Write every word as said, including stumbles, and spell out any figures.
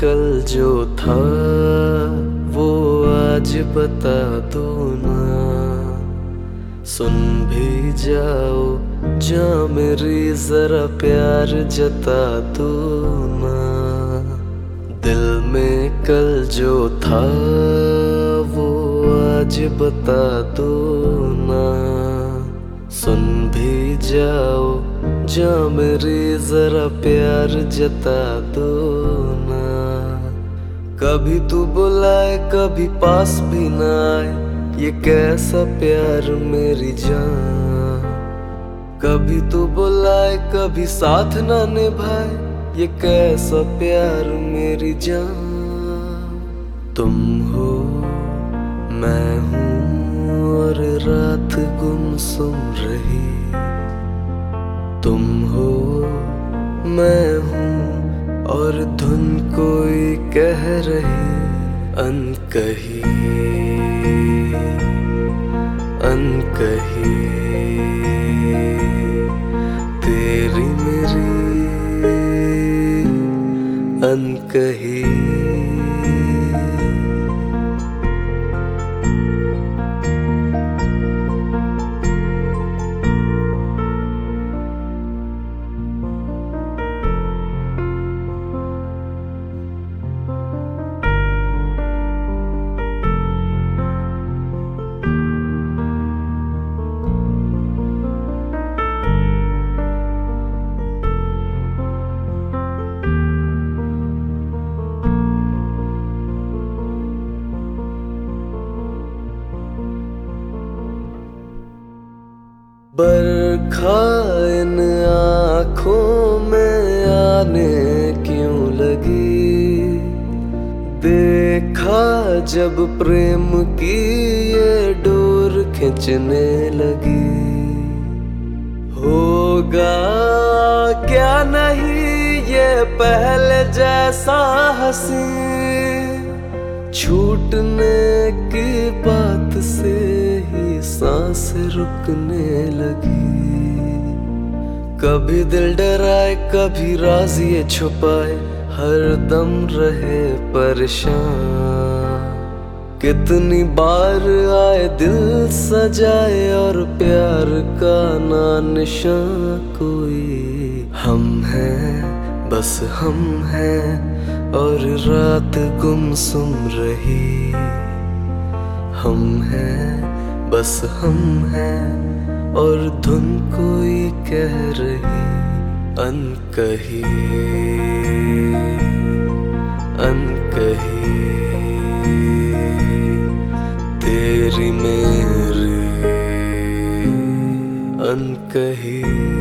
कल जो था वो आज बता दो ना। सुन भी जाओ जा मेरी जरा प्यार जता दो ना। दिल में कल जो था वो आज बता दो ना। सुन भी जाओ जा मेरी जरा प्यार जता दो ना। कभी तू बुलाए कभी पास भी ना आए, ये कैसा प्यार मेरी जान। कभी तू बुलाए कभी साथ ना निभाए, ये कैसा प्यार मेरी जान। तुम हो मैं हूँ और रात गुमसुम रही। तुम हो मैं हूँ और धुन कोई कह रही। अनकही अनकही तेरी मेरी अनकही। बरखा इन आँखों में आने क्यों लगी। देखा जब प्रेम की ये डोर खींचने लगी। होगा क्या नहीं ये पहले जैसा हंसी, छूटने की बात से ही सांस रुकने लगी। कभी दिल डराए कभी राज ये छुपाए, हर दम रहे परेशान। कितनी बार आए दिल सजाए और प्यार का ना निशान कोई। हम हैं बस हम हैं और रात गुमसुम रही। हम हैं बस हम हैं और धुन कोई कह रही। अनकही अनकही तेरी मेरी अनकही।